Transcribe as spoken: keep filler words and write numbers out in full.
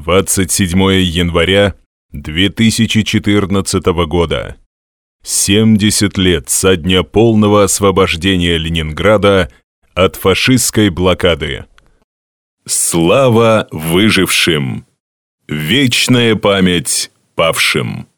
двадцать седьмое января две тысячи четырнадцатого года. семьдесят лет со дня полного освобождения Ленинграда от фашистской блокады. Слава выжившим! Вечная память павшим!